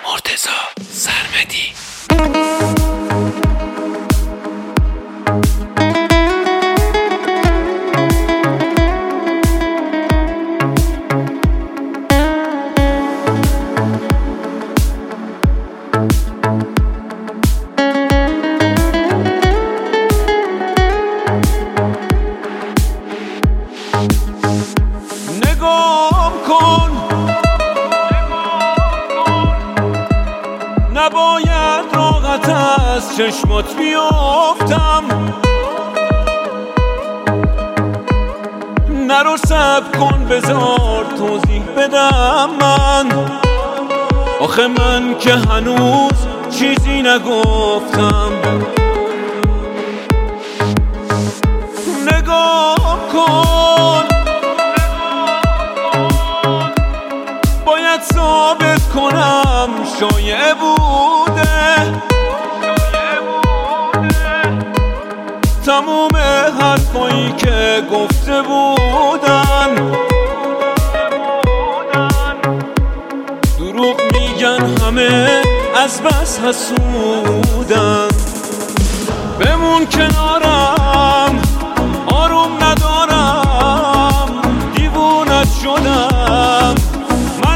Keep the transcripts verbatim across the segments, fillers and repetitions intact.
مرتضی سرمدی. نگام کن، نباید راحت از چشمات بیافتم، نرو صبر کن بذار توضیح بدم. من آخه من که هنوز چیزی نگفتم. نگام کن، باید ثابت کنم شایعه بوده تموم حرفایی که گفته بودن. دروغ میگن همه از بس حسودن. بمون کنارم، آروم ندارم، دیوونت شدم، من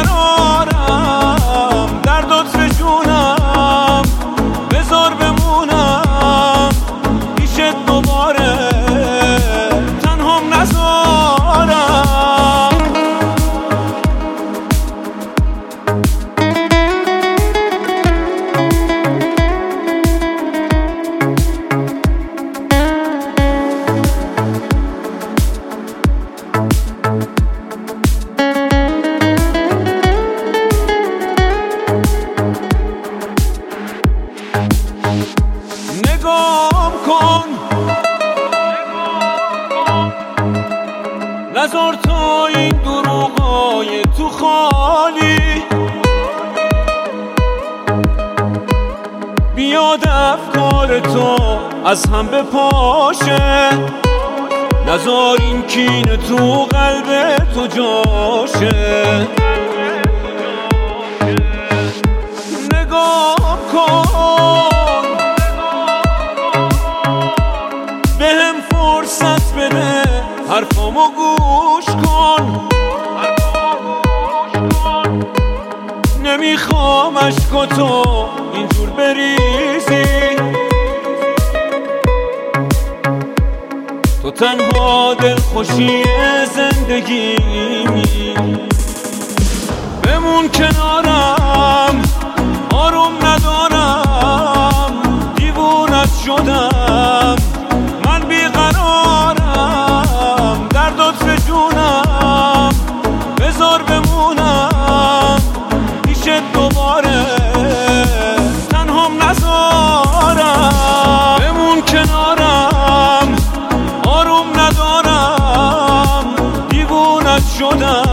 بیقرارم، دردات به جونم، بذار بمونم پیشت دوباره، تنهام نذارم. نگام کن، نذار تا این دروغای تو خالی بیاد افکار تو از هم بپاشه. نذار این کینه تو قلب تو جاشه. نگام کن، بهم فرصت بده، حرفامو گوش کن. نمیخوام عشقاتو اینجور بریزی، تو تنها دلخوشی زندگیمی. بمون کنارم، آروم ندارم، دیوونت شدم، من بیقرارم، دردات به جونم، بذار بمونم پیشت دوباره، تنهام نذارم. بمون کنارم، آروم ندارم، دیوونت شدم،